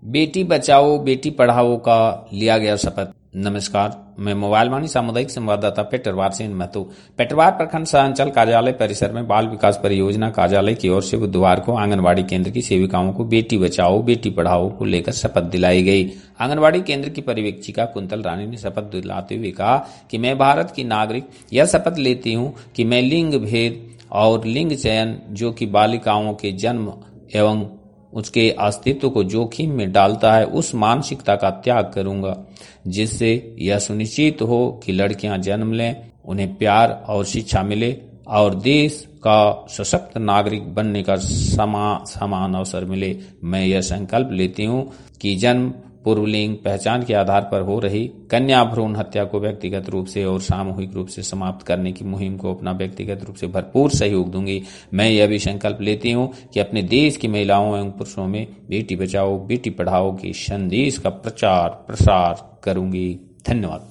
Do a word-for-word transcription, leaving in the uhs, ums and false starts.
बेटी बचाओ बेटी पढ़ाओ का लिया गया शपथ। नमस्कार, मैं मोबाइल वाणी सामुदायिक संवाददाता पेटरवार से महतो। पेटरवार प्रखंड सह अंचल कार्यालय परिसर में बाल विकास परियोजना कार्यालय की ओर से बुधवार को आंगनबाड़ी केंद्र की सेविकाओं को बेटी बचाओ बेटी पढ़ाओ को लेकर शपथ दिलाई गई। आंगनबाड़ी केंद्र की पर्यवेक्षिका कुंतल रानी ने शपथ दिलाते हुए कहा कि मैं भारत की नागरिक यह शपथ लेती हूँ कि मैं लिंग भेद और लिंग चयन जो कि बालिकाओं के जन्म एवं उसके अस्तित्व को जोखिम में डालता है, उस मानसिकता का त्याग करूंगा जिससे यह सुनिश्चित हो कि लड़कियां जन्म लें, उन्हें प्यार और शिक्षा मिले और देश का सशक्त नागरिक बनने का समा समान अवसर मिले। मैं यह संकल्प लेती हूं कि जन्म पूर्व लिंग पहचान के आधार पर हो रही कन्या भ्रूण हत्या को व्यक्तिगत रूप से और सामूहिक रूप से समाप्त करने की मुहिम को अपना व्यक्तिगत रूप से भरपूर सहयोग दूंगी। मैं यह भी संकल्प लेती हूं कि अपने देश की महिलाओं एवं पुरुषों में बेटी बचाओ बेटी पढ़ाओ के संदेश का प्रचार प्रसार करूंगी। धन्यवाद।